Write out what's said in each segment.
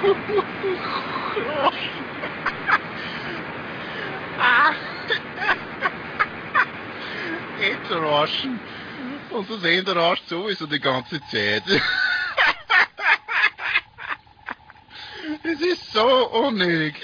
Jetzt raschen. Und das Ende rascht sowieso die ganze Zeit. Es ist so unnötig.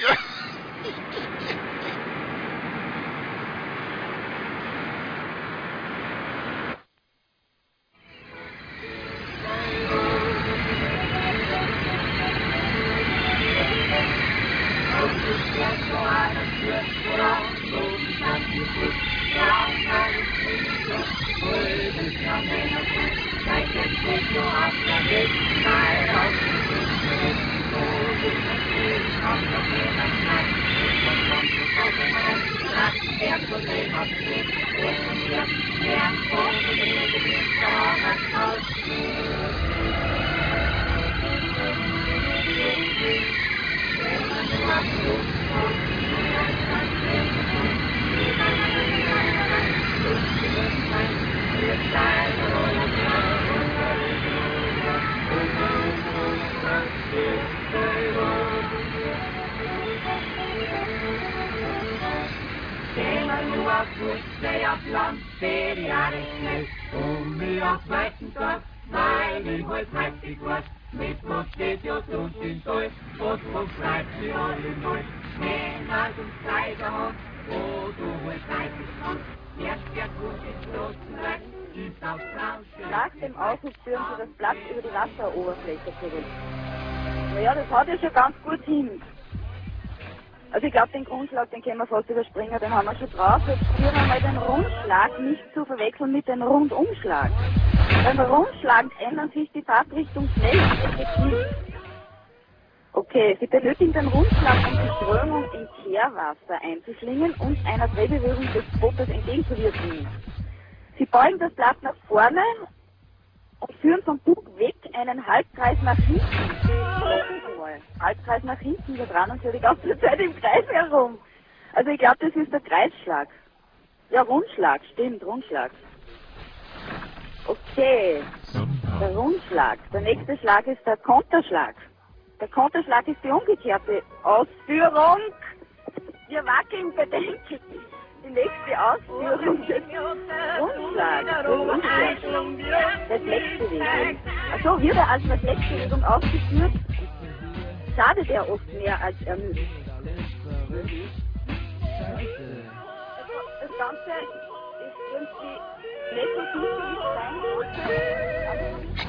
Nach dem Aushub führen Sie das Blatt über die Wasseroberfläche zurück. Naja, das haut ja schon ganz gut hin. Also ich glaube, den Grundschlag, den können wir fast überspringen, den haben wir schon drauf. Jetzt führen wir mal den Rundschlag nicht zu verwechseln mit dem Rundumschlag. Beim Rundschlag ändern sich die Fahrtrichtung schnell und effektiv. Okay, Sie benötigen den Rundschlag, um die Strömung in Kehrwasser einzuschlingen und einer Drehbewegung des Bootes entgegenzuwirken. Sie beugen das Blatt nach vorne und führen vom Bug weg einen Halbkreis nach hinten. Halbkreis nach hinten, wir drehen uns ja die ganze Zeit im Kreis herum. Also ich glaube, das ist der Kreisschlag. Ja, Rundschlag, stimmt, Rundschlag. Okay, der Rundschlag. Der nächste Schlag ist der Konterschlag. Der Konterschlag ist die umgekehrte Ausführung. Wir wackeln bedenklich. Die nächste Ausführung des Rundschlags. Reflexbewegung. Also wird er als Reflexbewegung ausgeführt, schadet er oft mehr als er nützt. Das Ganze ist irgendwie nicht so gut, wie es sein sollte.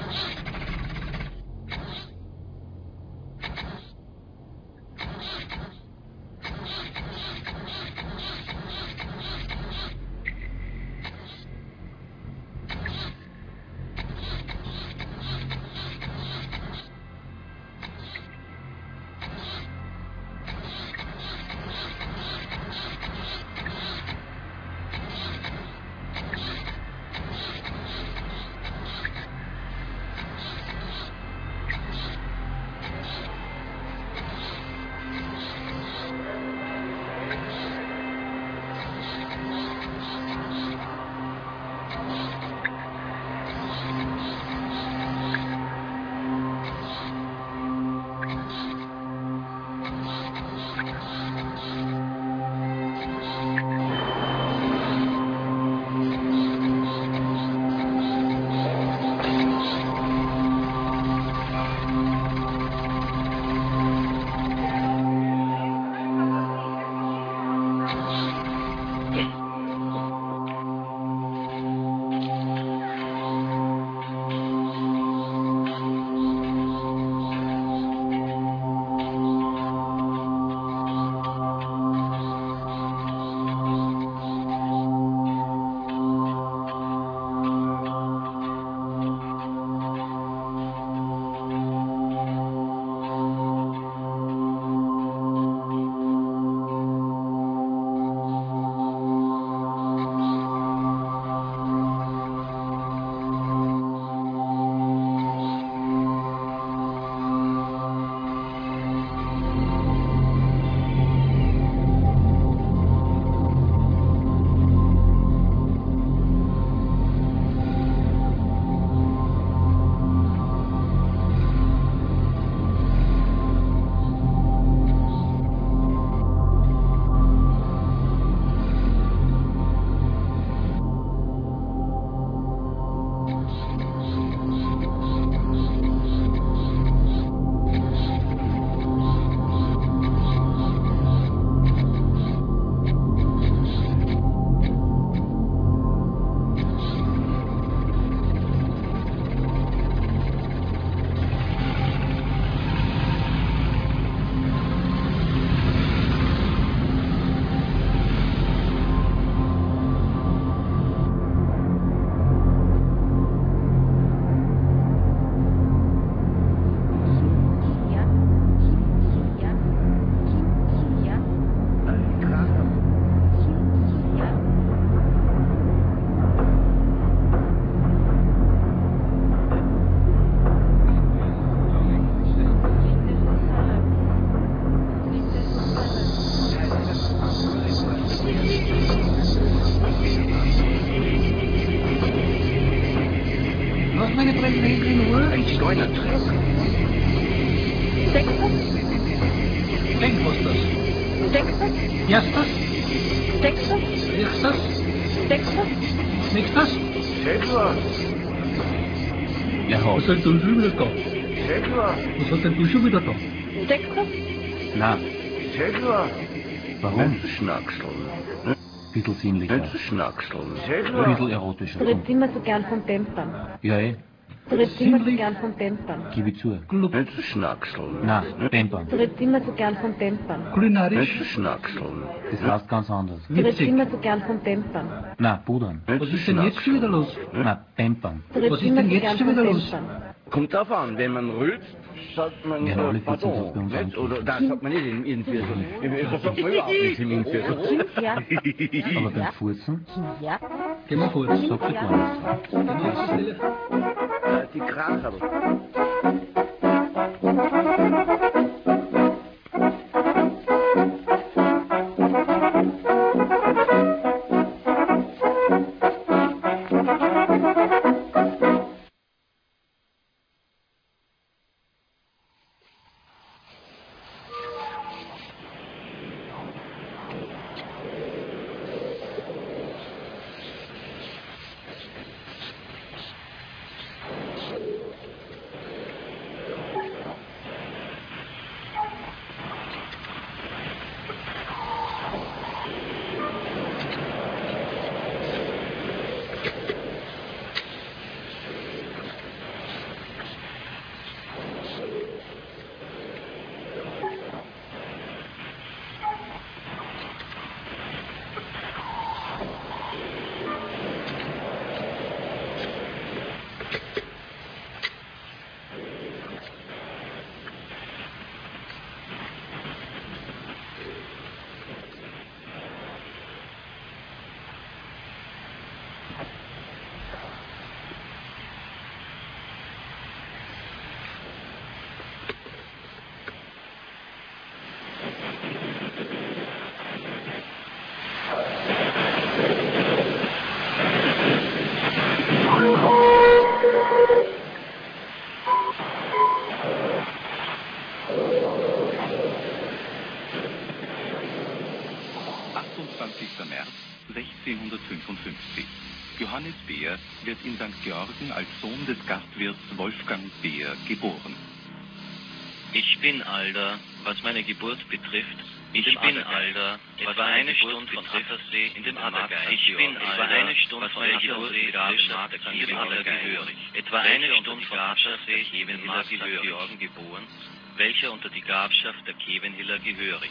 Neunter. Sechster, Denk was das. sechster, Erstes, sechster, erstes, sechster, nächstes. Sedler. Was hast du schon wieder da? Sedler. Was hast denn du schon wieder da? sechster, Na, Sedler. warum? Schnackseln. Bisschen sinnlicher. Nicht schnackseln. Ein Sedler. bisschen erotischer. du redest immer so gern von Pampern. Ja, Du redest immer so Sinnlich. gern von Pampern. gebe ich zu. Nicht schnackseln. Na, Pampern. Du redest immer so gern von Pampern. Kulinarisch, Nicht schnackseln. Das heißt ganz anders. Du redest witzig. immer so gern von Pampern. Na, pudern. Was ist denn jetzt schon wieder los? Na, Pampern. Du redest Was ist immer denn so jetzt gern schon von wieder los? Pampern. Kommt drauf an, wenn man rülpst, sagt man Ja, alle Vierzehn pardon. sagt bei uns Nicht? auch. Oder da sagt man nicht im Innenviertel. Das sagt man überhaupt nicht im Innenviertel. Kind her. Aber beim Furzen Kind her. Geh mal vor. sagt er gar nichts. Geh mal aufs Telefon. Die Kracherl. März 1655. Johannes Beer wird in St. Georgen als Sohn des Gastwirts Wolfgang Beer geboren. Ich bin Alter, was meine Geburt betrifft. Ich bin Alter, etwa eine Stunde von Attersee in dem Addergeist. Ich bin Alter, eine Stunde von Attersee in dem Addergehörig. Etwa eine Stunde von Attersee in dem Markt St. Georgen geboren, welcher unter die Grafschaft der Kevenhiller gehörig.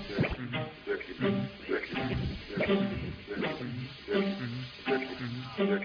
Wirklich.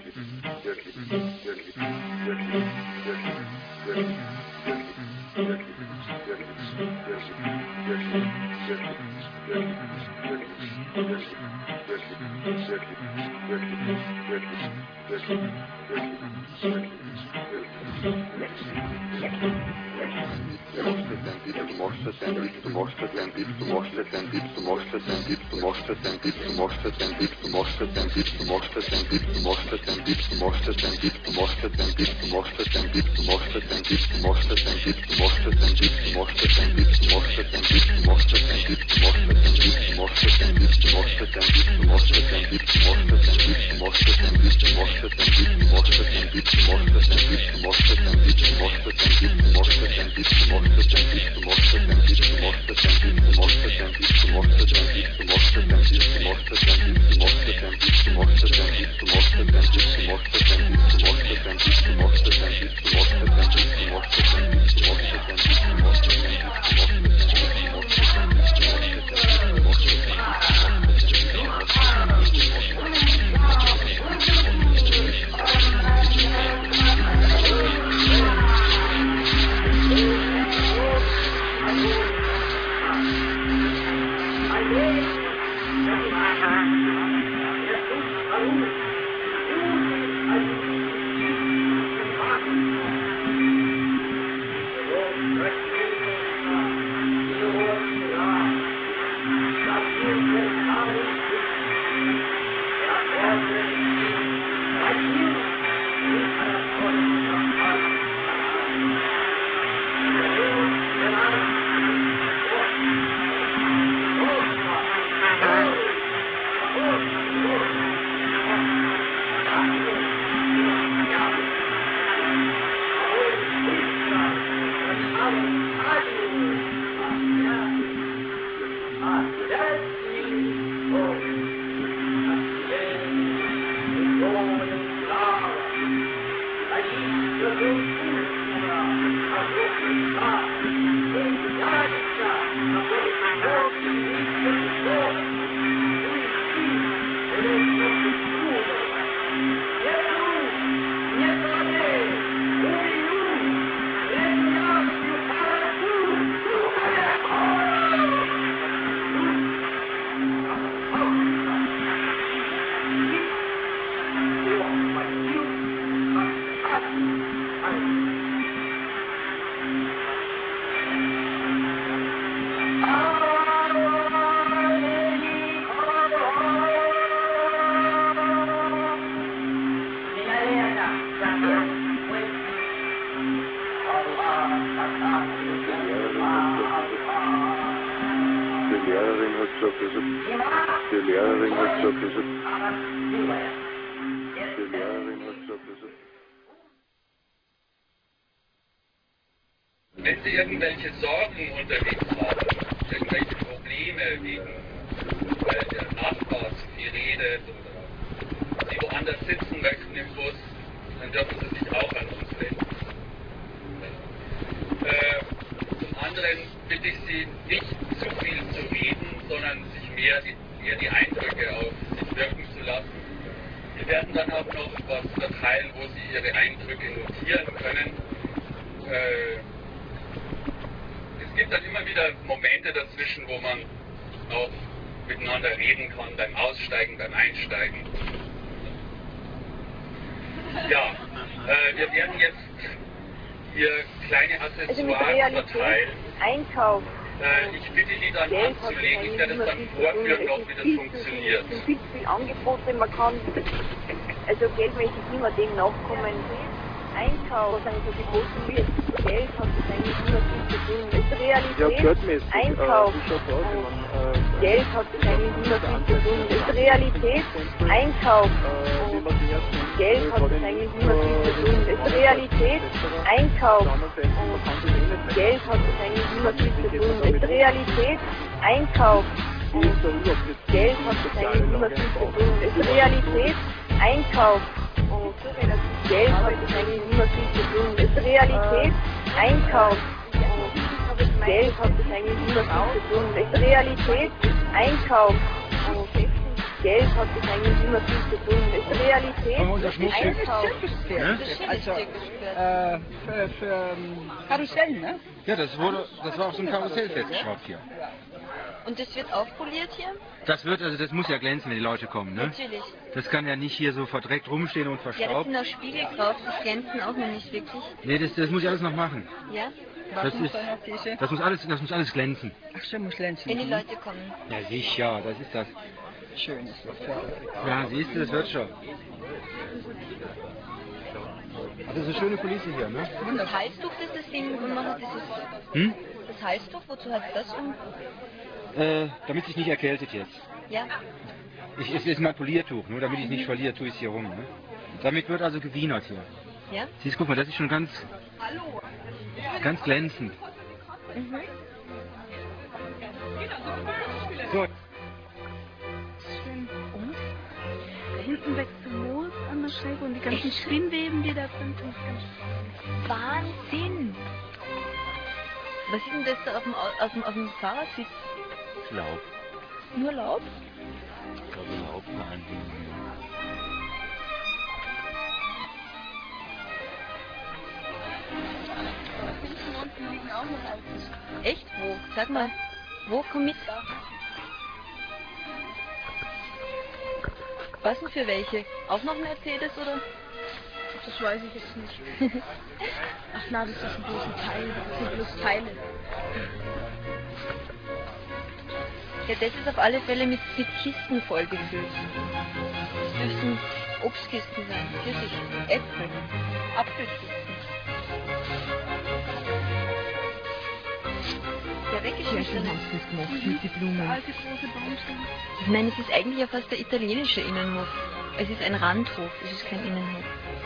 Wenn Sie irgendwelche Sorgen unterwegs haben, irgendwelche Probleme wegen, weil der Nachbar zu viel redet oder Sie woanders sitzen möchten im Bus, dann dürfen Sie sich auch an uns wenden. Zum anderen bitte ich Sie, nicht zu viel zu reden, sondern sich mehr die Eindrücke auf sich wirken zu lassen. Wir werden dann auch noch was verteilen, wo Sie Ihre Eindrücke notieren können. Es gibt dann immer wieder Momente dazwischen, wo man auch miteinander reden kann, beim Aussteigen, beim Einsteigen. Ja, wir werden jetzt hier kleine Accessoires verteilen. Einkauf. Ich bitte die dann anzulegen, ich werde es dann vorführen noch, wie das funktioniert. Es sind viele Angebote, man kann also geldmäßig immer dem nachkommen. Einkauf, was eigentlich so geboten wird, Geld hat das eigentlich immer viel zu tun. Das ist Realität, Einkauf, Geld hat das eigentlich immer viel zu tun. Das ist Realität, Einkauf, Geld hat das eigentlich immer viel zu tun. Das ist Realität, Einkauf, Geld hat das eigentlich immer viel zu tun. Das ist Realität, Einkauf, Geld hat das eigentlich immer viel zu tun. Das ist Realität, Einkauf. Geld hat das eigentlich immer viel zu tun. Das ist Realität, Einkauf. Geld hat das eigentlich immer viel zu tun. Das ist Realität, Einkauf. Geld hat das eigentlich immer viel zu tun. Das ist Realität. Unser Schmuckstück. Ne? Also, für Karussell, ne? Ja, das war auf so einem Karussell festgeschraubt hier. Und das wird aufpoliert hier? Das muss ja glänzen, wenn die Leute kommen, ne? Natürlich. Das kann ja nicht hier so verdreckt rumstehen und Ja, das verstaubt. sind auch Spiegel drauf, das glänzen auch noch nicht wirklich. Nee, das muss ich alles noch machen. Ja? Das muss alles glänzen. Ach so, muss glänzen. Wenn die Leute kommen. Ja, sicher, das ist das. Schön ist das. Ja, siehst du, das wird schon. Das ist eine schöne Kulisse hier, ne? Das Halstuch, das Ding ummacht, das ist... Das Halstuch, wozu hat das um? Damit sich nicht erkältet jetzt. Ja. Es ist mein Poliertuch, nur damit ich es nicht verliere, tue ich es hier rum. Ne? Damit wird also gewienert hier. Ja? Siehst, guck mal, das ist schon ganz glänzend. Mhm. So. Schön. Und da hinten wächst so Moos an der Scheibe und die ganzen Spinnweben, die da drin sind. Wahnsinn! Was ist denn das da auf dem Fahrersitz? Laub. Nur Laub? Ich glaube, Laub, nein. Echt? Wo? Sag mal. Wo? Komm mit. Was denn für welche? Auch noch ein Mercedes oder? Das weiß ich jetzt nicht. Ach na, das ist bloß ein Teil. Das sind bloß Teile. Ja, das ist auf alle Fälle mit Kisten voll gefüllt. Das dürfen Obstkisten sein, Pfirsich, Äpfel, Apfelkisten. Ja, weggeschmissen. Hast du das gemacht mit den Blumen? Alte große Baumstämme. Ich meine, es ist eigentlich ja fast der italienische Innenhof. Es ist ein Randhof, es ist kein Innenhof.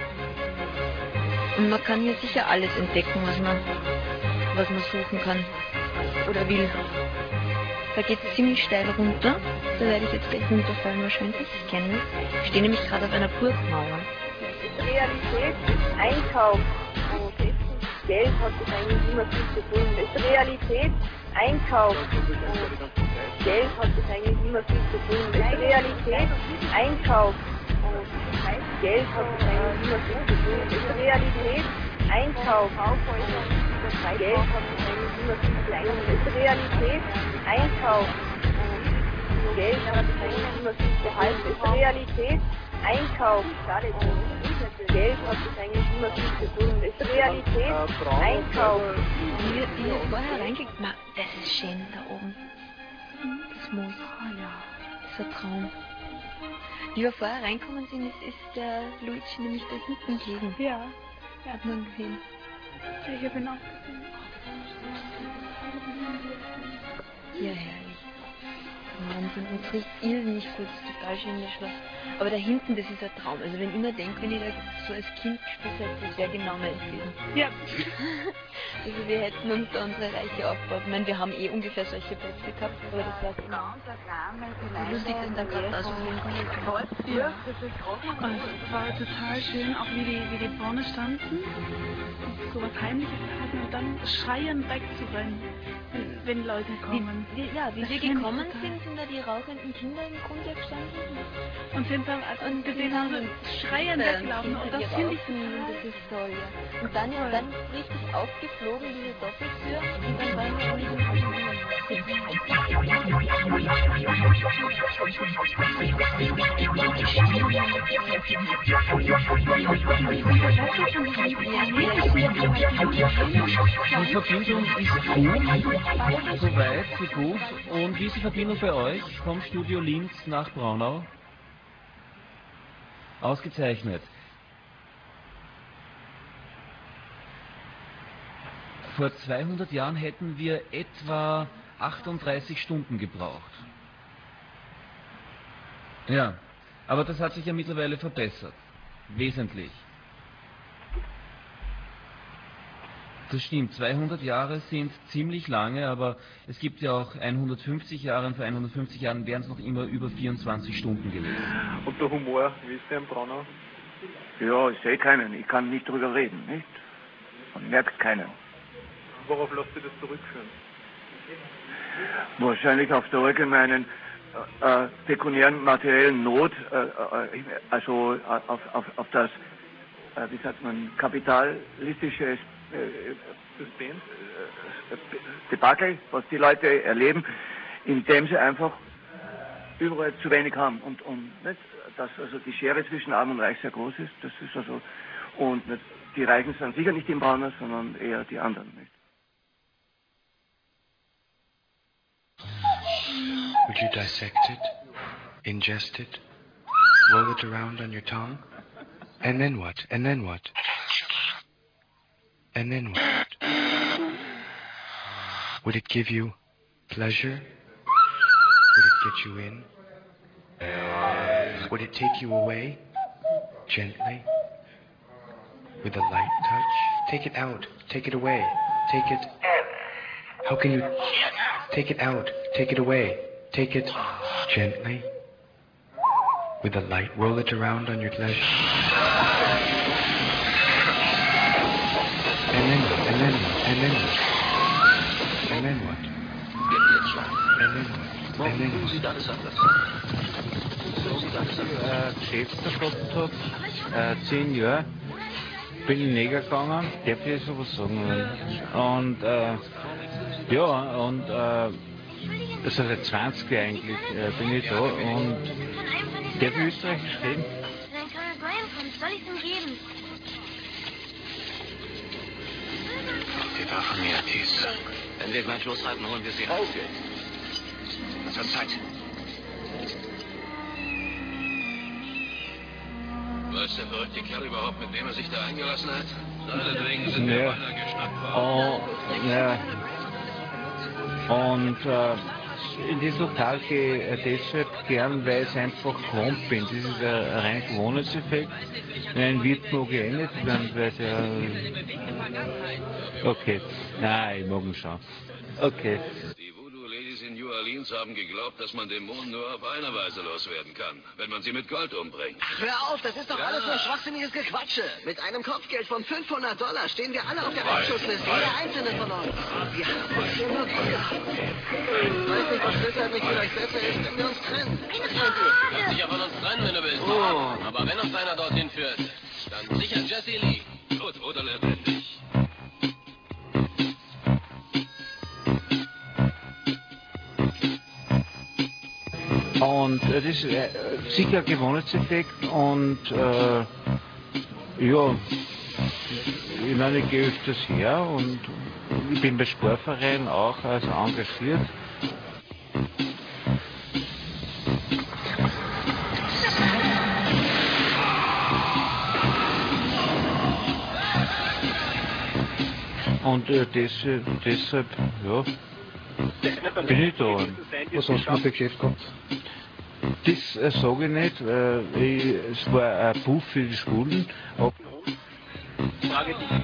Und man kann hier sicher alles entdecken, was man suchen kann oder will. Da geht es ziemlich steil runter. Da werde ich jetzt gleich runterfallen wahrscheinlich. Ich kenne das. Ich stehe nämlich gerade auf einer Burgmauer. Realität, Einkauf und Essen, Geld hat das eigentlich immer viel zu tun. Das ist Realität, Einkauf und Geld hat das eigentlich immer viel zu tun. Das ist Realität, Einkauf und Geld hat das eigentlich immer viel zu tun. Das ist Realität, Einkauf und Geld hat das eigentlich immer viel zu tun. Das ist Realität, Einkauf und Geld hat das eigentlich immer viel zu tun. Das ist Realität, Einkauf, Geld hat das eigentlich immer viel zu tun. Das ist Realität, Einkauf. Wie ihr vorher reingeht, das ist schön da oben. Das Moos. Das ist ein Traum. Wie wir vorher reinkommen sind, ist der Luigi nämlich da hinten gelegen. Ja. Hat man gesehen. Ja, ich habe ihn auch gesehen. Ja, herrlich. Wahnsinn. Und es riecht irrsinnig gut. Es ist total schön, das Schloss. Aber da hinten, das ist ein Traum. Also wenn ich immer denke, wenn ich da so als Kind gespielt hätte, das wäre genau mein gewesen. Ja. Also wir hätten uns da unsere Reiche aufgebaut. Ich meine, wir haben ungefähr solche Plätze gehabt, aber das war genau so lustig, dass da gerade da so viel Ja. Und es war total schön, auch wie die vorne standen und so was Heimliches hatten und dann schreiend wegzurennen, wenn Leute kommen. Wie wir gekommen sind, sind da die rauchenden Kinder im Grunde gestanden. Und sind dann, als wir gesehen haben, schreiend weggelaufen. Und das finde ich das ist toll, ja. Und dann ist dann richtig aufgeflogen, diese Doppeltür, und dann waren wir Die Verbindung ist gut, soweit, so gut. Und wie ist die Verbindung bei euch vom Studio Linz nach Braunau? Ausgezeichnet. Vor 200 Jahren hätten wir etwa 38 Stunden gebraucht. Ja, aber das hat sich ja mittlerweile verbessert. Wesentlich. Das stimmt, 200 Jahre sind ziemlich lange, aber es gibt ja auch 150 Jahre und vor 150 Jahren wären es noch immer über 24 Stunden gewesen. Und der Humor, wie ist der im Braunau? Ja, ich sehe keinen, ich kann nicht drüber reden, nicht? Man merkt keinen. Worauf lässt du das zurückführen? Wahrscheinlich auf der allgemeinen pekuniären materiellen Not, also auf das, wie sagt man, kapitalistische Debakel, was die Leute erleben, indem sie einfach überall zu wenig haben und nicht, dass also die Schere zwischen Arm und Reich sehr groß ist, das ist also, und nicht, die Reichen sind sicher nicht im Brauner, sondern eher die anderen, nicht? Would you dissect it, ingest it, roll it around on your tongue? And then what? And then what? And then what? Would it give you pleasure? Would it get you in? Would it take you away? Gently? With a light touch? Take it out. Take it away. Take it... How can you... Take it out. Take it away. Take it gently. With a light, roll it around on your pleasure. And then what? And then what? And then what? And then what? And then what? And then what? Geschäftsführer gehabt habe, 10 Jahre, bin in den Neger gegangen, darf ich sowas sagen. Und ja, und also seit 20 Jahren eigentlich bin ich da und darf in Österreich stehen. Wenn Colonel Graham kommt, soll ich es ihm geben? Die war von mir, Thies. Wenn wir gleich losreiten, holen wir sie raus. Es wird Zeit. Weiß der verrückte Kerl überhaupt, mit wem er sich da eingelassen hat? Seinetwegen sind wir beinahe geschnappt worden. Oh, ja. Und in dieses Lokal gehe ich deshalb gern, weil ich einfach gewohnt bin. Das ist ein rein Gewohnheitseffekt. Ein Wirt mag ich nicht, weil der... Okay. Nein, ich mag ihn schon. Okay. Die Voodoo-Ladies in New Orleans haben geglaubt, dass man Dämonen nur auf eine Weise loswerden kann, wenn man sie mit Gold umbringt. Ach, hör auf, das ist doch alles nur schwachsinniges Gequatsche. Mit einem Kopfgeld von $500 stehen wir alle auf der Rechtsschutzliste, jeder einzelne von uns. Wir haben uns hier nur Glück gehabt. Ich weiß nicht, was deshalb nicht vielleicht besser ist, wenn wir uns trennen. Kannst dich ja von uns trennen, wenn du willst. Oh. Aber wenn uns einer dorthin führt, dann sicher Jesse Lee. Tot oder lebendig. Und das ist sicher ein Gewohnheitseffekt und ja, ich meine, ich gehe öfters her und ich bin bei Sportvereinen auch also engagiert. Und deshalb, ja, bin ich da. Was hast du für Geschäft gehabt? Das sage ich nicht. Es war ein Buch für die Schulen. Frage dich.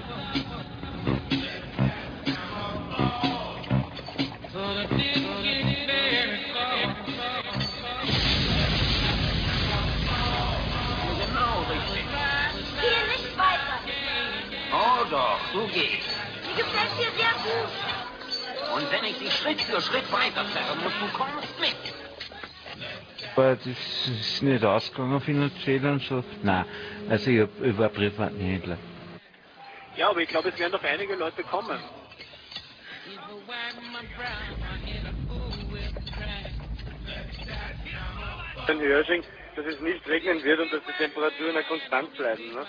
Hier nicht weiter. Oh doch, du gehst. Mir gefällt dir sehr gut. Und wenn ich dich Schritt für Schritt weiterzerren muss, du kommst mit. Aber das ist nicht ausgegangen finanziell und so. Nein, also ich war Privathändler. Ja, aber ich glaube, es werden doch einige Leute kommen. Dann hörst du, dass es nicht regnen wird und dass die Temperaturen ja konstant bleiben, ne?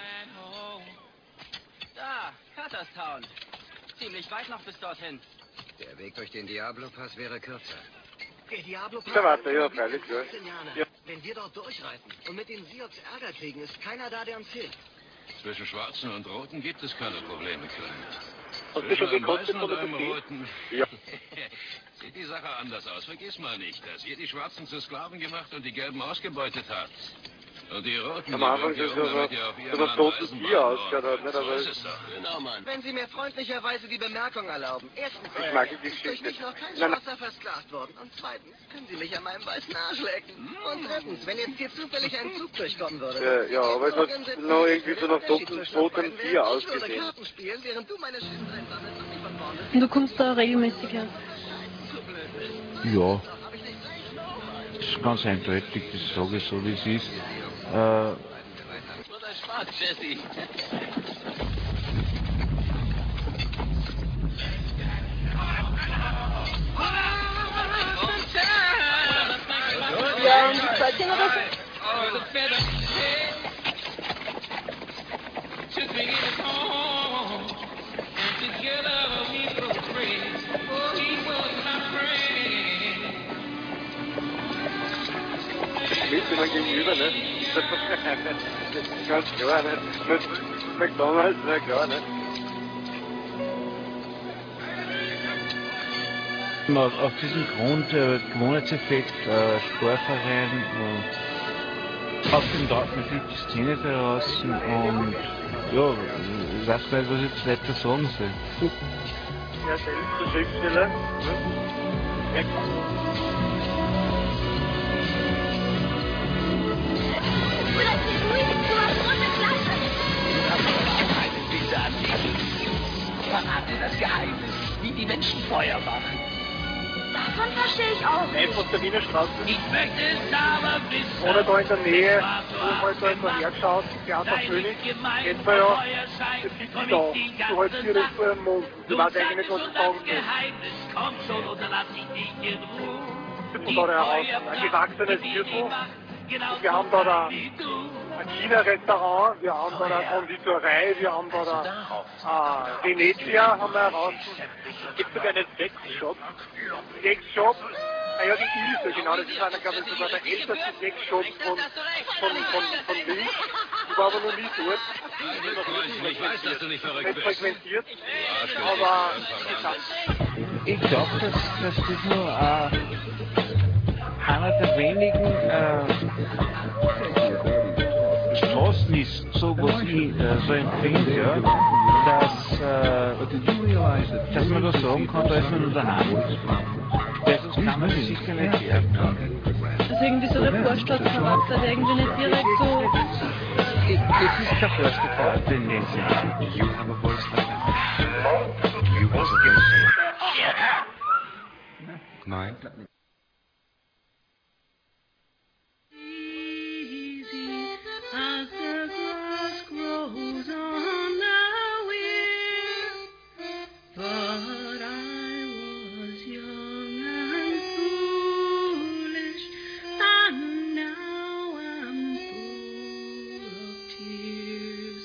Da, Cutterstown. Ziemlich weit noch bis dorthin. Der Weg durch den Diablo-Pass wäre kürzer. Der Diablo-Pass... Da warte, ja, freilich, ja. Wenn wir dort durchreiten und mit den Sioux Ärger kriegen, ist keiner da, der uns hilft. Zwischen Schwarzen und Roten gibt es keine Probleme, Klein. Hast du schon gekostet und oder einem so viel? Roten. Ja. Sieht die Sache anders aus. Vergiss mal nicht, dass ihr die Schwarzen zu Sklaven gemacht und die Gelben ausgebeutet habt. Und die Roten, am Anfang die ist bringt ihr es damit ihr auf ihren so ein totes Tier ausgeschaut hat, nicht? So Aber ist es doch. Genau, Mann. Wenn Sie mir freundlicherweise die Bemerkung erlauben. Erstens Ich mag die ist durch Geschichte. mich noch kein Nein, nein. Schwarzer versklavt worden. Und zweitens können Sie mich an meinem weißen Arsch lecken. Und drittens, wenn jetzt hier zufällig ein Zug durchkommen würde. Ja, aber es hat noch irgendwie so nach totem Tier Ich würde ausgesehen. Karten spielen, während du meine Schüsse einsammelst und mich von vorne... Und du kommst da regelmäßig her? Ja. ist ganz eindeutig, das sage ich so wie es ist. Jesse. Ja, und die Zeitchen oder so? Mit immer gegenüber, ne? Das ist ganz klar, ne? Mit McDonalds, na klar, ne? Auf diesem Grund, Gewohnheitseffekt, Sportverein, auf dem Tauchen fliegt die Szene draußen und ja, ich weiß gar nicht, was ich jetzt weiter sagen soll. Ja, selbst der Schriftsteller. Verrate das Geheimnis, wie die Menschen Feuer machen. Davon verstehe ich auch nicht. Einfach der Wiener Straße. Ich möchte es aber wissen. Oder da in der Nähe, wo man da so hergeschaut, Theater König, kennt man ja, der sitzt da, du hältst dir das vor den Mund. Du weißt eigentlich nicht, was du sagen willst. Von da heraus, ein gewachsenes Viertel. Und wir haben da ein China-Restaurant, wir haben da eine Konditorei, wir haben da Venezia, haben wir heraus. Es gibt sogar einen Sexshop. Sexshop, ja, die Ilse, genau, das ist einer, glaube ich, sogar der älteste Sexshop von Linz. Ich war aber noch nie dort. Ich weiß, dass du nicht verrückt bist. Frequentiert, aber ich glaube, dass das nur einer der wenigen Straßen ist, so was ich so empfinde, ja, dass man da sagen kann, da ist man nur daheim. Das kann man sich sicher nicht erklären. Also irgendwie so der Vorstadtcharakter, der irgendwie nicht direkt so... Es ist kein Vorstadtcharakter in dem Sinne. You have a voice like that. You was against me. Nein. As the grass grows on the wind, but I was young and foolish, and now I'm full of tears.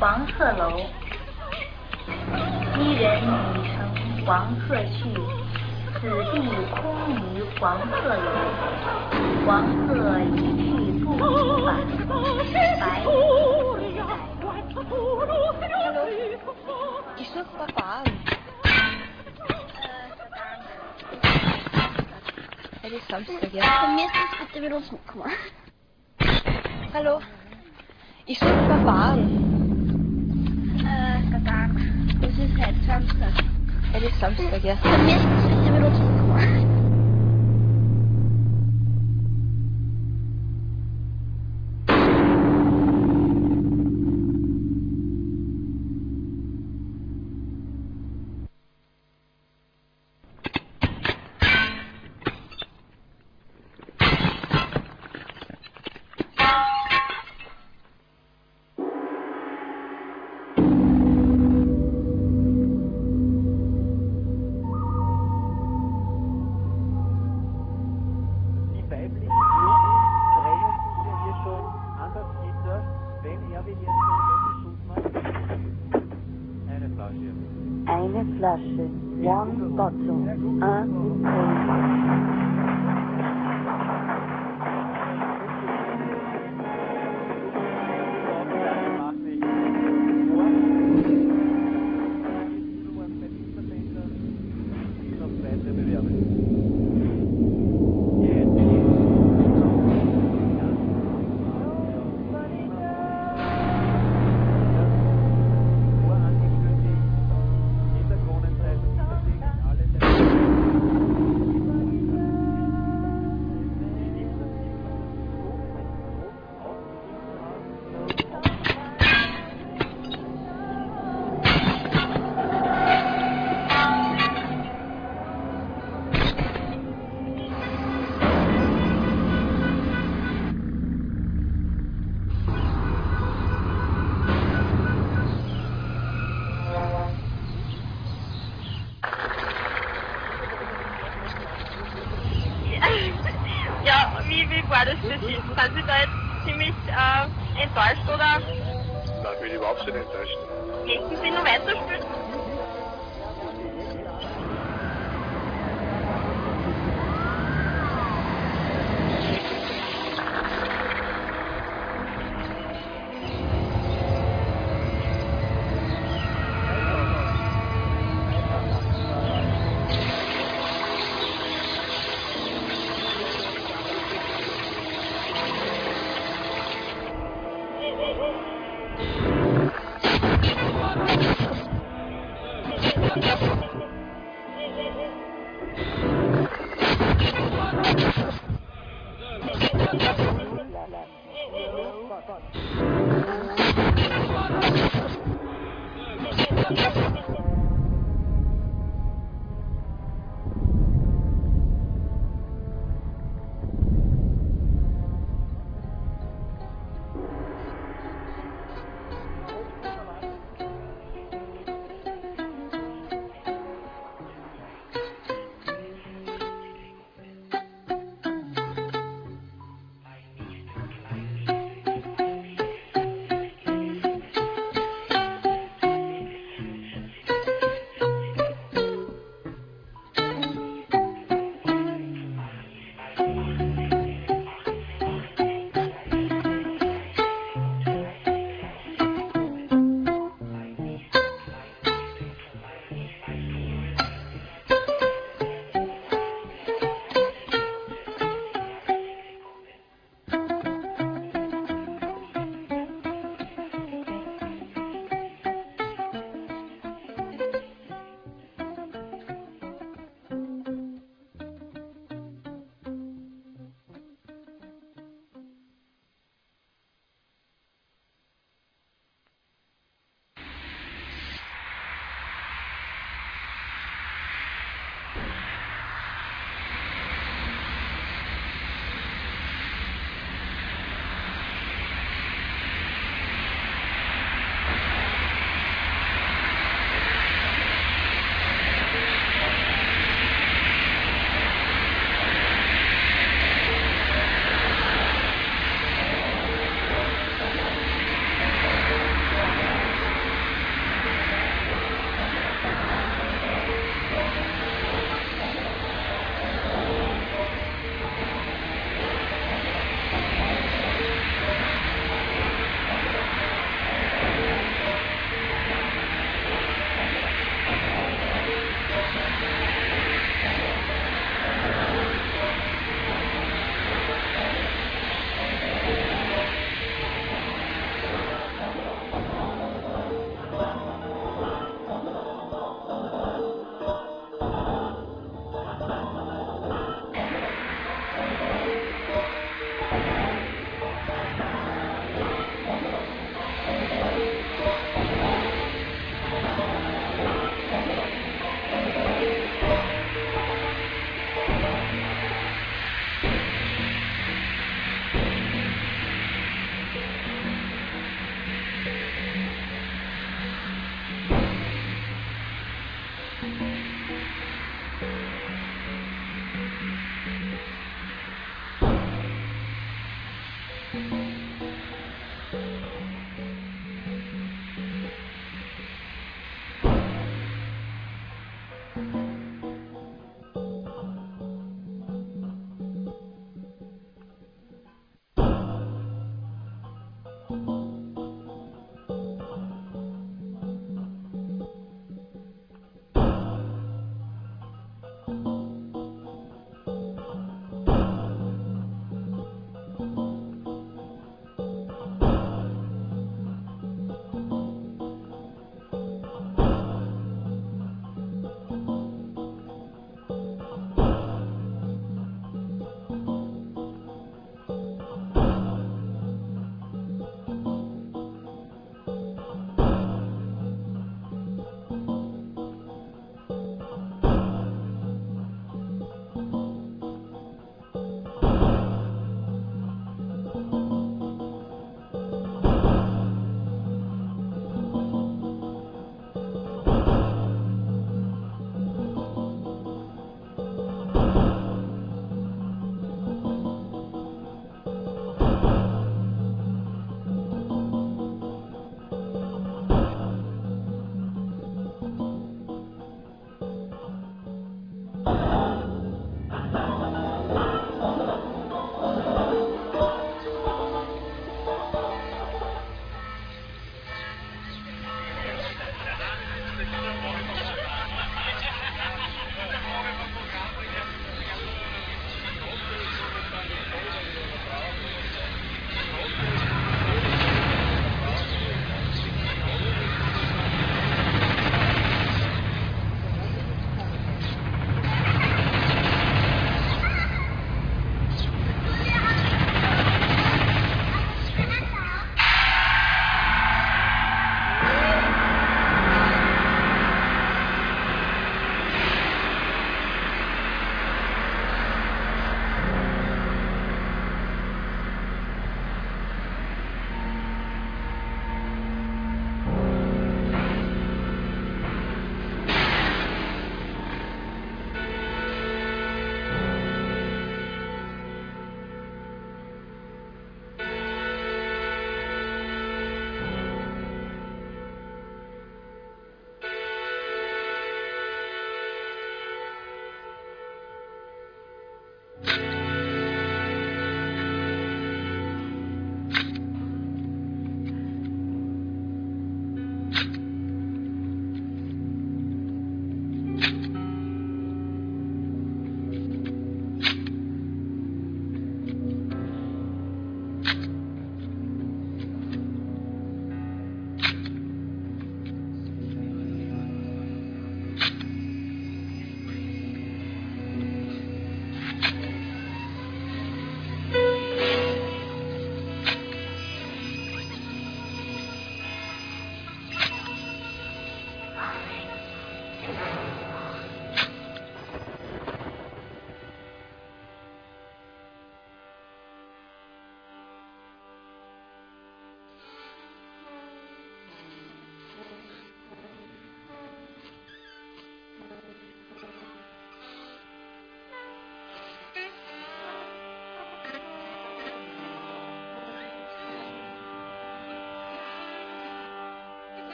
黄鹤楼。伊人已乘黄鹤去，此地空余黄鹤楼。黄鹤一去不复返，白鹤在。 Ich suche Verfahren. Es ist Samstag, ja. Von mir ist das bitte wieder zurückkommen. Hallo. Ich suche Verfahren. Guten Tag. Das ist heute Samstag. Es ist Samstag, ja. Von mir ist das bitte wieder zurückkommen. Eine Flasche. One bottle. Un bouteille. Ja, wie war das für Sie? Sind Sie da jetzt ziemlich enttäuscht oder? Nein, ich bin überhaupt nicht enttäuscht. Möchten Sie noch weiterspielen?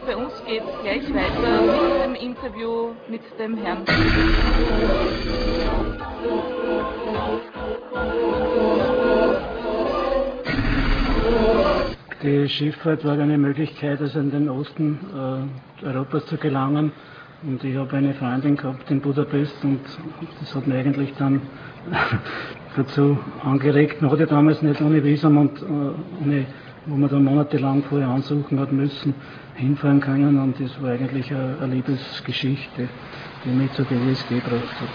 bei uns geht es gleich weiter mit dem Interview mit dem Herrn. Die Schifffahrt war eine Möglichkeit, also in den Osten Europas zu gelangen. Und ich habe eine Freundin gehabt in Budapest und das hat mich eigentlich dann dazu angeregt. Man hat ja damals nicht ohne Visum und wo man dann monatelang vorher ansuchen hat müssen, hinfahren können. Und das war eigentlich eine Liebesgeschichte, die mich zur DSG gebracht hat.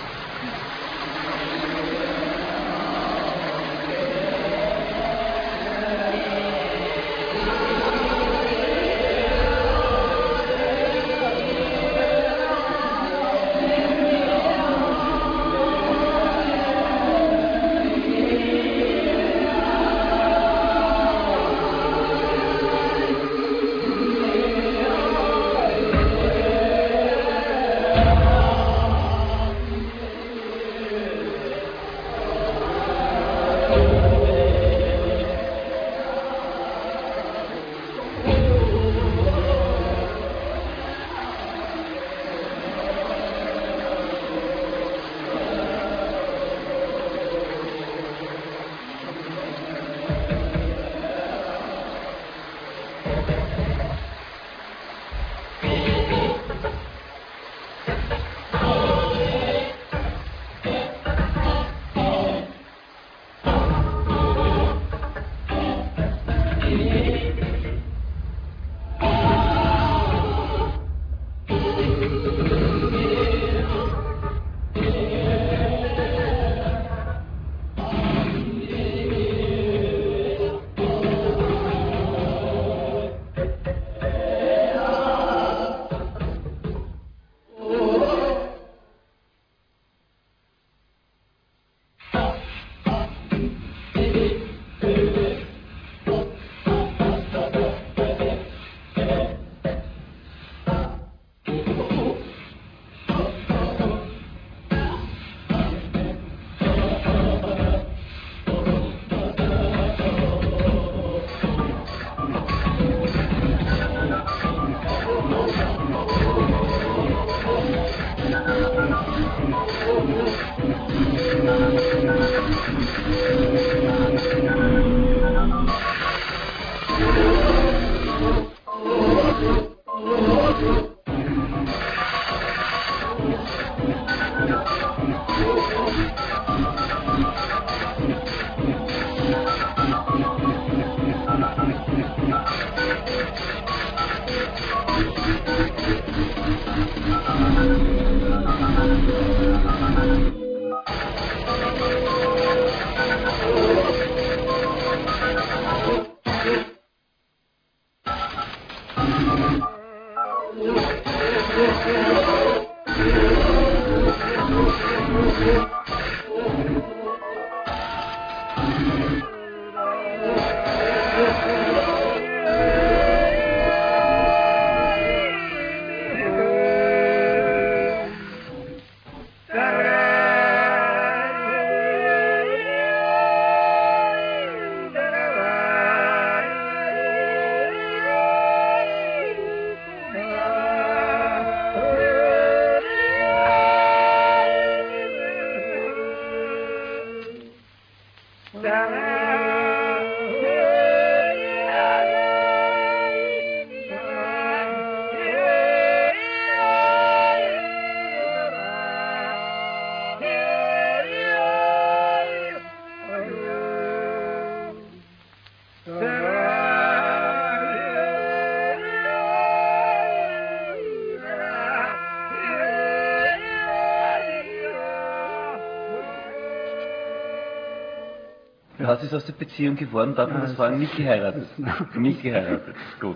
Was ist aus der Beziehung geworden? Darf man das fragen? Nicht geheiratet. Nicht geheiratet. Gut.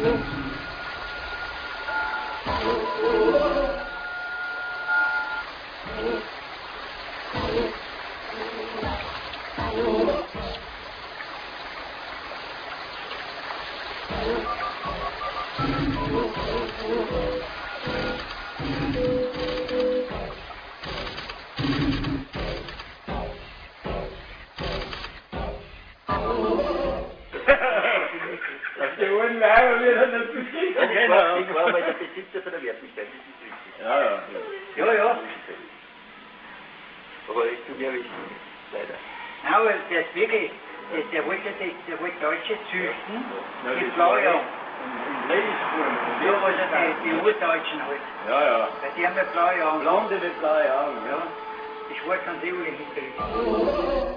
Ich war mal der Besitzer von der Wertlichkeit, das ist richtig. Ja. Aber es tut mir wichtig, leider. Nein, aber der ist wirklich, der wollte Deutsche züchten, die blaue Augen. Ja, also die Urdeutschen halt. Ja. Weil die haben ja blaue Augen. Blonde mit blauen Augen, ja. Die Schwarzen haben sie alle hinterrichtet.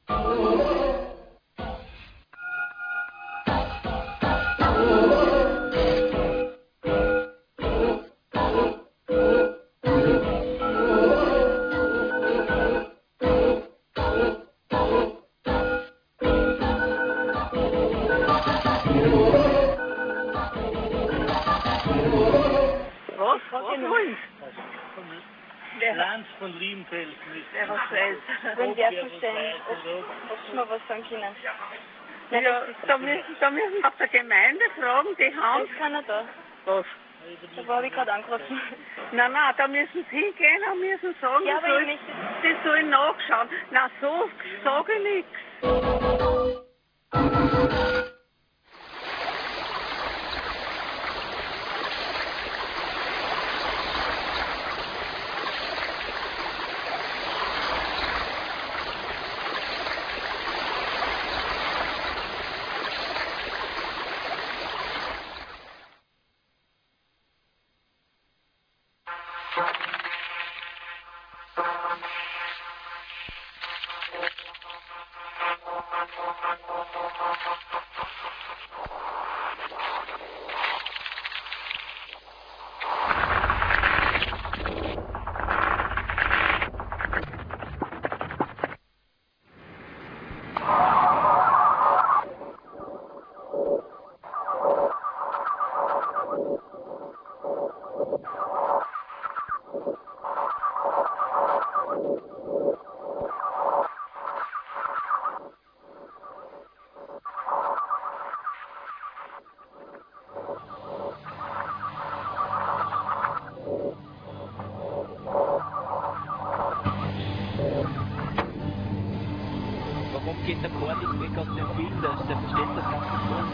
Lanz von Lienfelsen ist. Der was weiß. Wenn der verstehen, ob wir was sagen können. Ja, da müssen wir auf der Gemeinde fragen, die haben... Ist keiner da. Was? Da habe ich gerade angerufen. Nein, da müssen sie hingehen und müssen sagen, ja, aber das soll nachschauen. Na, so sage ich nichts. Geht der Chor nicht weg aus dem Bild, der versteht das Ganze so.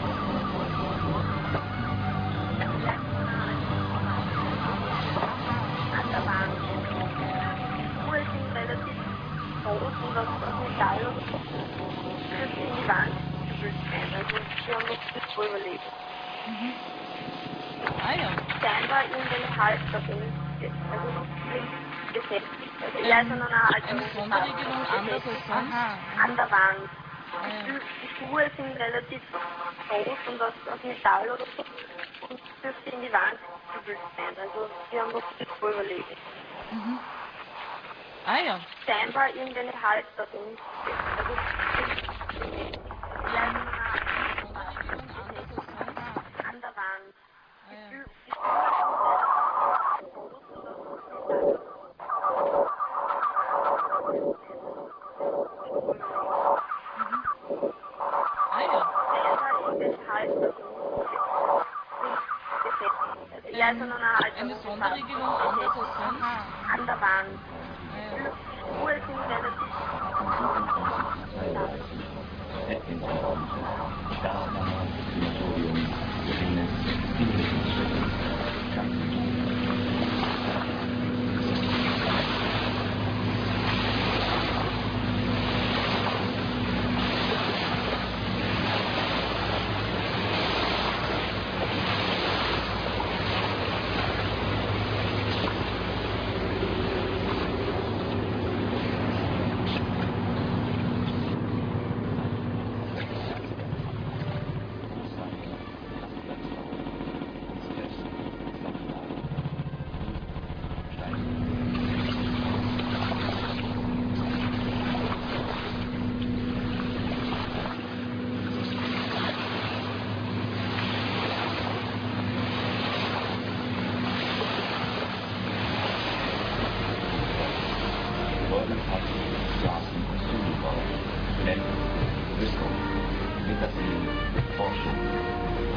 An der Wand. Schuhe sind relativ groß und aus Metall und führt in die Wand gespült sein. Also sie haben noch das voll überlebt. Scheinbar irgendein Halter gesetzt. Also ja, sondern eine Halterung. An der Wand. Die Schuhe sind relativ groß und aus Metall oder so und dürfte in die Wand gespült sein. Also sie haben noch das voll überlebt. Scheinbar irgendeine Halterung. Also ja, an der Wand. Die ja, sondern eine Sonderregelung anders als sonst. An der Wand. Die Schuhe sind relativ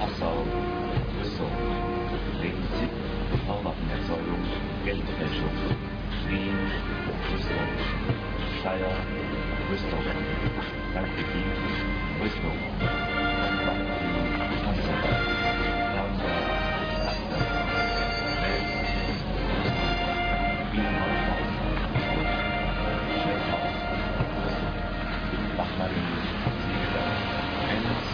Passau, Brüssel, Leipzig, Baumarkenerzeugung, Geldfälschung, Wien, Brüssel, Steyr, Brüssel, Landbedien, Brüssel, Passau, Nürnberg, Kassel, Wels, Wien, Schwedhaus, Bachmarin, Siegler, Enns,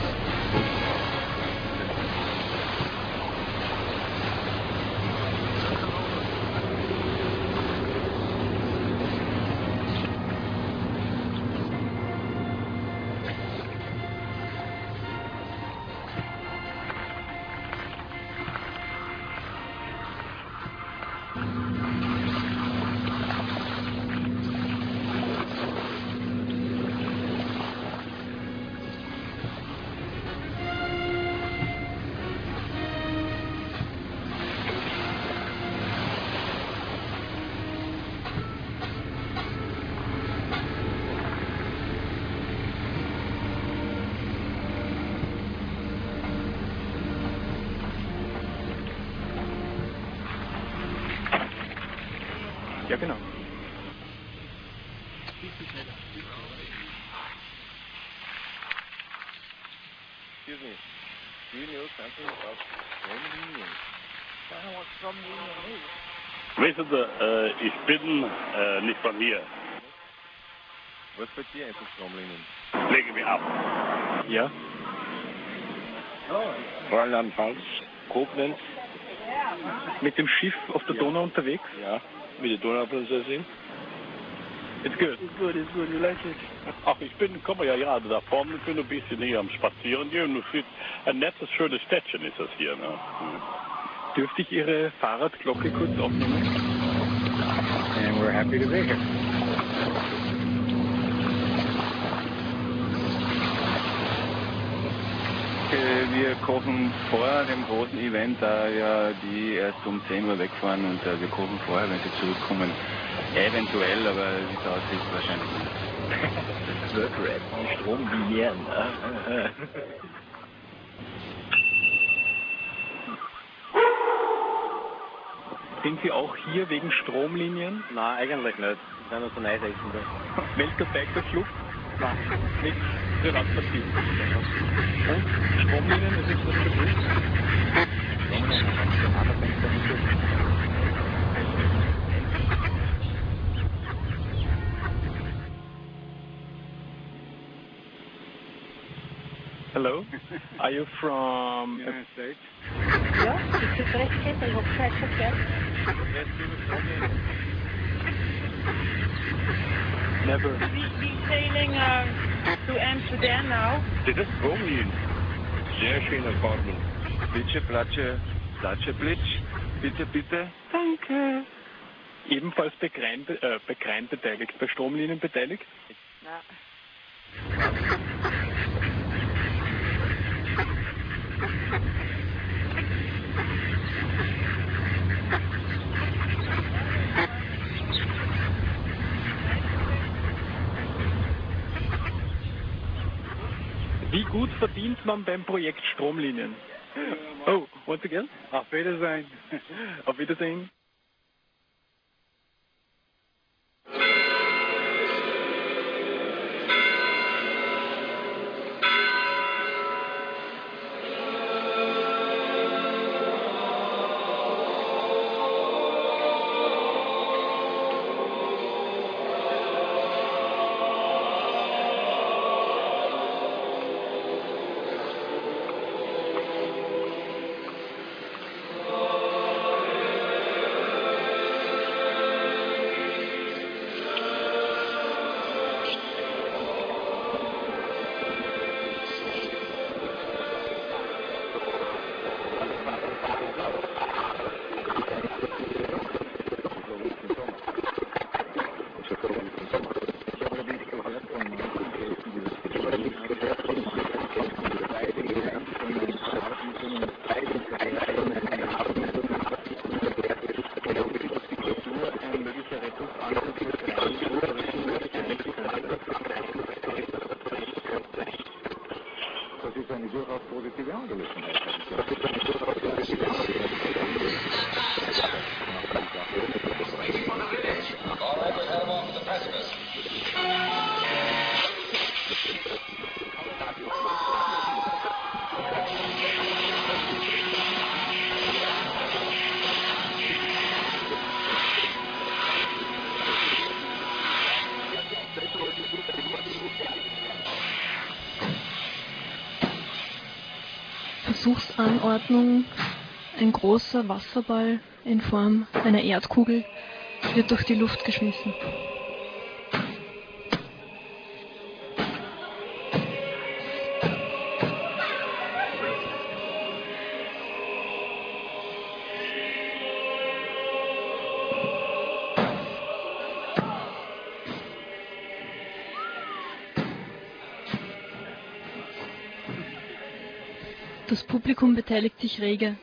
Ja, genau. Excuse me. Do you know something about Stromlinien? What Stromlinien is? Wissen Sie, ich bin nicht von hier. Was passiert mit Stromlinien? Lege mich ab. Ja. Rheinland-Pfalz, Koblenz. Mit dem Schiff auf der Donau unterwegs? Ja, mit der Donauprinzessin. It's good. It's good, you like it? Ach, komme ja gerade da vorne, ich bin ein bisschen hier am Spazieren gehen. Ein nettes, schönes Städtchen ist das hier. Ne? Dürfte ich Ihre Fahrradglocke kurz aufnehmen? And we're happy to be here. Wir kochen vor dem großen Event, da ja die erst um 10 Uhr wegfahren und wir kochen vorher, wenn sie zurückkommen. Eventuell, aber wie es aussieht, wahrscheinlich nicht. Workrap, Stromlinien. Sind Sie auch hier wegen Stromlinien? Nein, eigentlich nicht. Wir sind so Neideisende. Weltverteilungsflug? Nein, nichts privat passiert. Und Stromlinien, das ist das Gefühl? Stromlinien, Hello, are you from United States? Ja, ich bin Brexit, ich habe Zeit verkehrt. Never. We sailing to Amsterdam now. Das ist Stromlinien. Sehr schöne Farben. Plitsche, Platsche, Platsche, Plitsch. Bitte, bitte. Danke. Ebenfalls bei Krein beteiligt, bei Stromlinien beteiligt? Ja. Wie gut verdient man beim Projekt Stromlinien? Oh, once again? Auf Wiedersehen. Auf Wiedersehen. Versuchsanordnung. Ein großer Wasserball in Form einer Erdkugel wird durch die Luft geschmissen. Das Publikum beteiligt sich rege.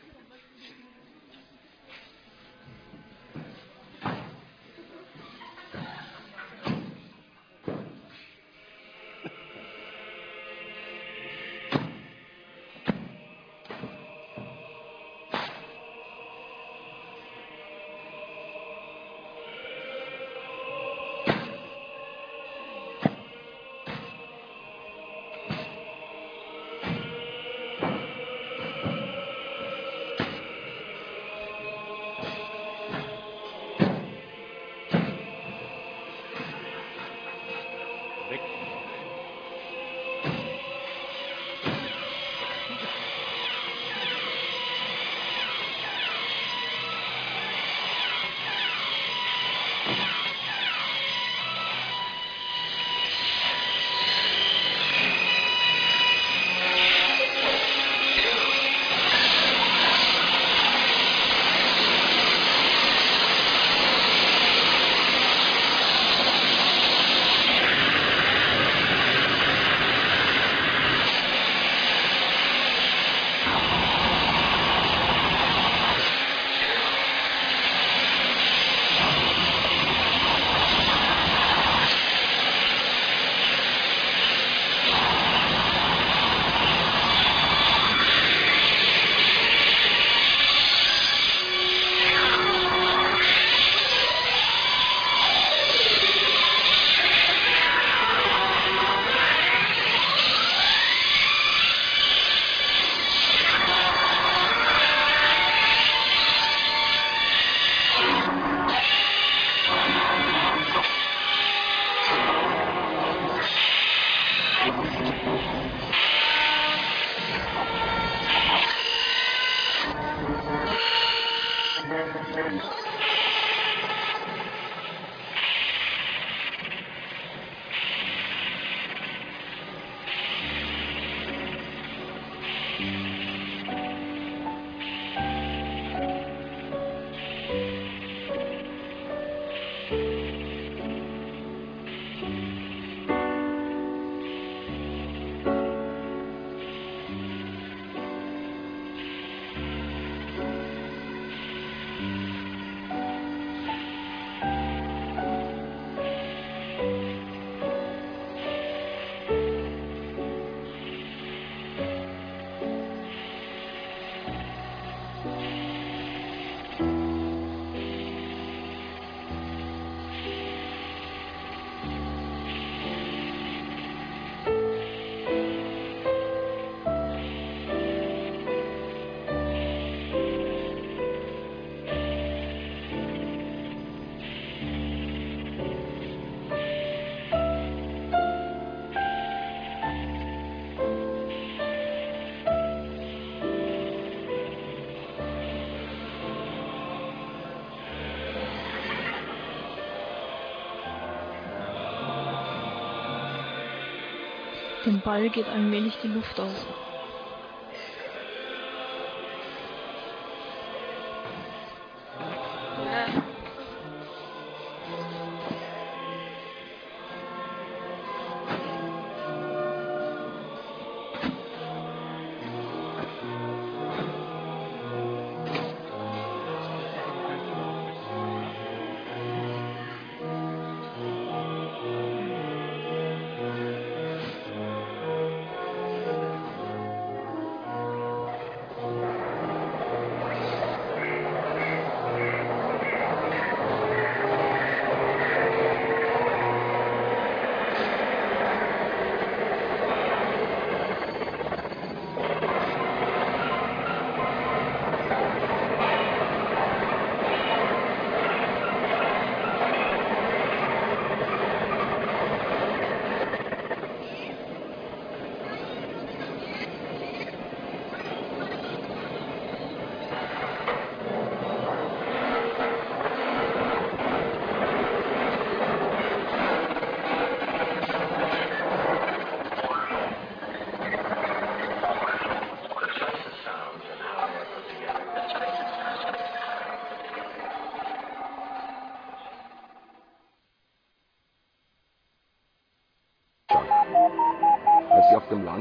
Dem Ball geht allmählich die Luft aus.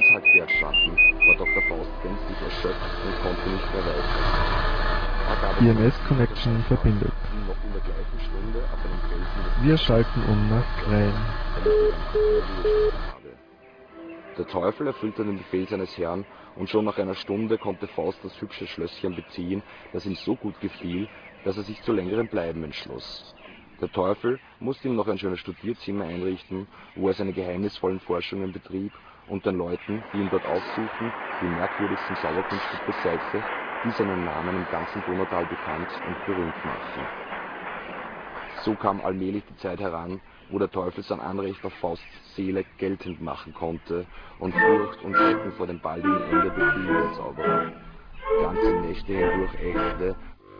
Halbbergschatten war Dr. Faust gänzlich erschöpft und konnte nicht mehr weiter. IMS Connection verbindet. Noch in der gleichen Stunde auf einem Felsen Wir schalten um nach Krain. Der Teufel erfüllte den Befehl seines Herrn, und schon nach einer Stunde konnte Faust das hübsche Schlösschen beziehen, das ihm so gut gefiel, dass er sich zu längerem Bleiben entschloss. Der Teufel musste ihm noch ein schönes Studierzimmer einrichten, wo er seine geheimnisvollen Forschungen betrieb und den Leuten, die ihn dort aufsuchten, die merkwürdigsten Zauberkunststücke zeigte, die seinen Namen im ganzen Donautal bekannt und berühmt machten. So kam allmählich die Zeit heran, wo der Teufel sein Anrecht auf Fausts Seele geltend machen konnte und Furcht und Schrecken vor dem baldigen Ende befiel der Zauberer. Ganze Nächte hindurch ächzte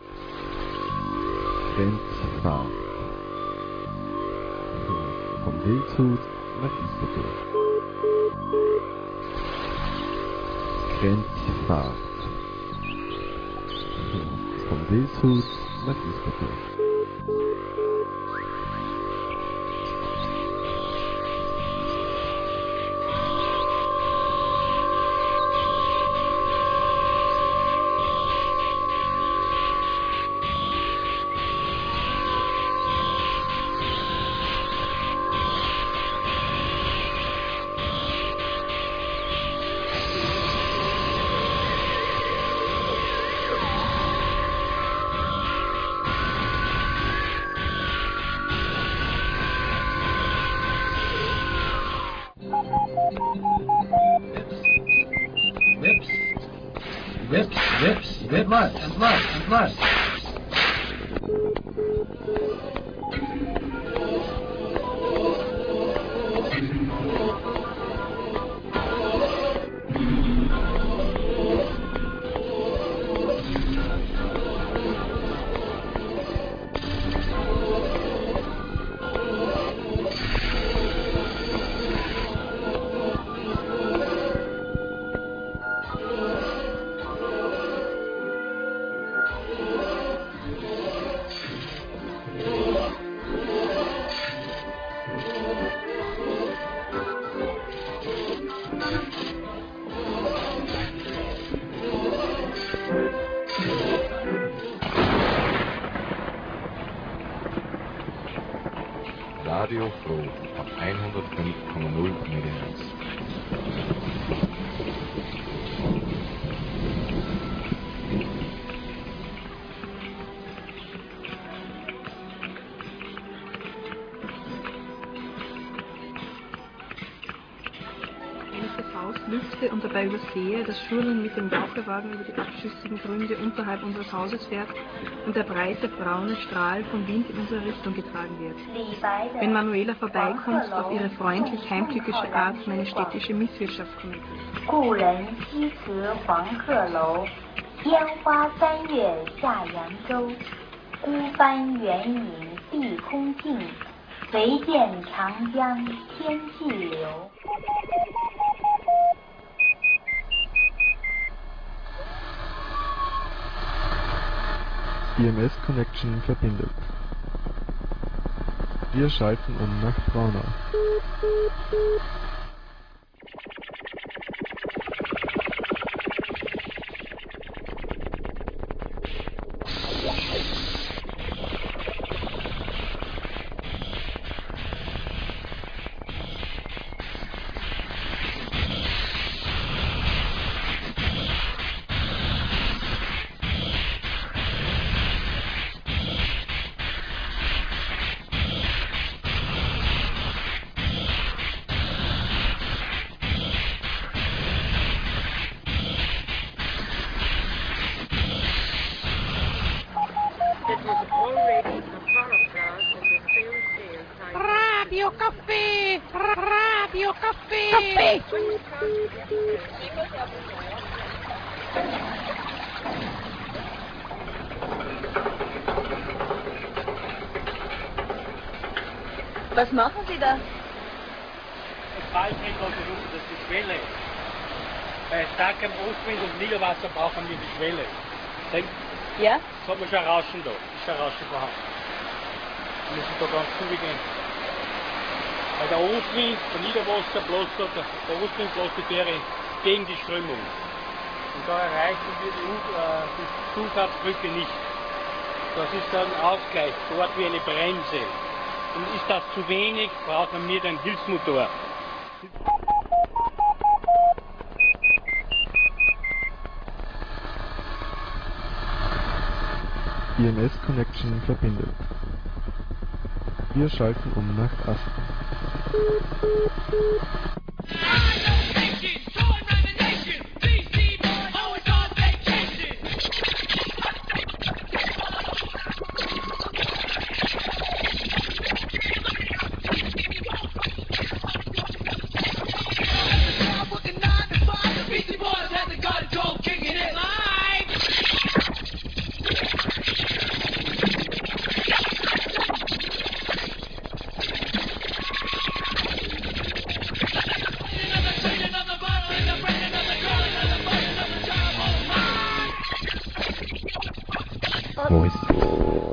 Grenzfahrt. Vom Wildshut nach Iserlohn. Grenzfahrt. Vom Wildshut nach Iserlohn. Was? Radio Froh auf 105,0 MHz. Faust lüfte und dabei übersehe, dass Schurling mit dem Raucherwagen über die abschüssigen Gründe unterhalb unseres Hauses fährt und der breite braune Strahl vom Wind in unsere Richtung getragen wird. Wenn Manuela vorbeikommt, auf ihre freundlich heimtückische Art meine städtische Misswirtschaft kommentiert. 故人西辞黄鹤楼，烟花三月下扬州。孤帆远影碧空尽，唯见长江天际流。 IMS Connection verbindet. Wir schalten um nach Braunau. Radio Café! Radio Café! Café! Was machen Sie da? Das Waldrekorder runter, das ist die Schwelle. Bei starkem Ostwind und Niederwasser brauchen wir die Schwelle. Ja? Jetzt haben wir schon ein Rauschen da. Ist schon ein Rauschen vorhanden. Wir müssen da ganz zügig gehen. Weil der Ostwind, der Niederwasser, bloß der Ostwind bloß die Fähre gegen die Strömung. Und da erreichen wir die Zusatzbrücke nicht. Das ist dann Ausgleich, dort wie eine Bremse. Und ist das zu wenig, braucht man nicht einen Hilfsmotor. INS Connection verbindet. Wir schalten um nach Asten. Wo ist sie?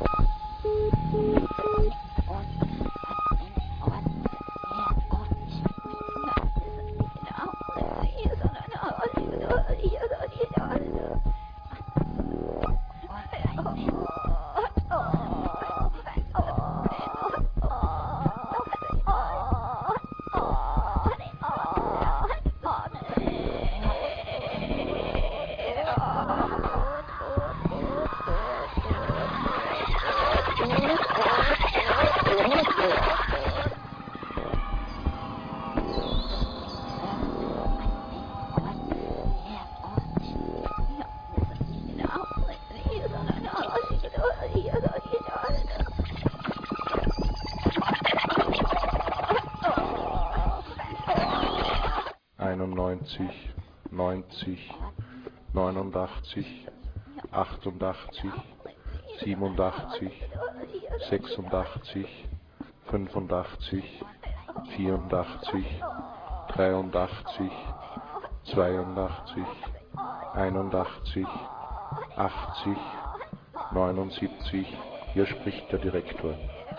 ...90, 90, 89, 88, 87, 86, 85, 84, 83, 82, 81, 80, 79, hier spricht der Direktor,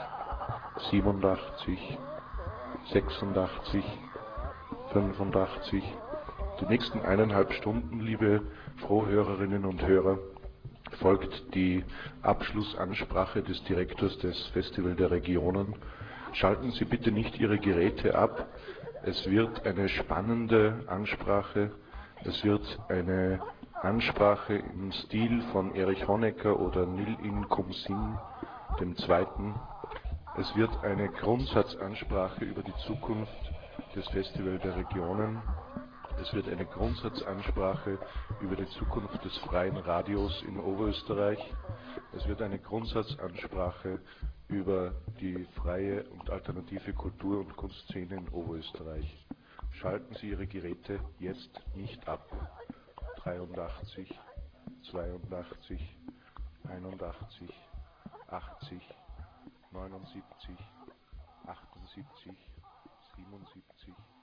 87, 86, 85. Die nächsten 1,5 Stunden, liebe Frohhörerinnen und Hörer, folgt die Abschlussansprache des Direktors des Festival der Regionen. Schalten Sie bitte nicht Ihre Geräte ab. Es wird eine spannende Ansprache. Es wird eine Ansprache im Stil von Erich Honecker oder Nil-in Kumsin II. Es wird eine Grundsatzansprache über die Zukunft des Festival der Regionen. Es wird eine Grundsatzansprache über die Zukunft des freien Radios in Oberösterreich. Es wird eine Grundsatzansprache über die freie und alternative Kultur- und Kunstszene in Oberösterreich. Schalten Sie Ihre Geräte jetzt nicht ab. 83, 82, 81, 80, 79, 78, 77,